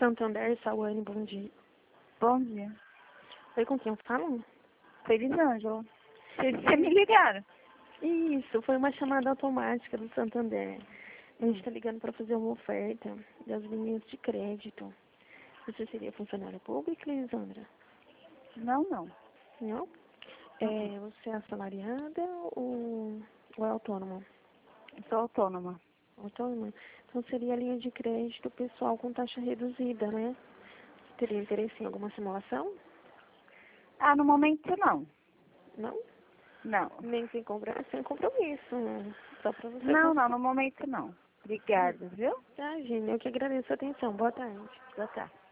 Santander, Sawane, bom dia. Bom dia. Oi, com quem eu falo? Foi Elisângela. Vocês me ligaram? Isso, foi uma chamada automática do Santander. A gente está ligando para fazer uma oferta das linhas de crédito. Você seria funcionária pública, Elisandra? Não, não. Não? Você é assalariada ou é autônoma? Eu sou autônoma. Autônoma? Então seria a linha de crédito pessoal com taxa reduzida, né? Teria interesse em alguma simulação? Ah, no momento não. Não? Não. Nem sem compromisso, né? Só para você. Não, no momento não. Obrigada, viu? Tá, Gina, eu que agradeço a atenção. Boa tarde. Já tá.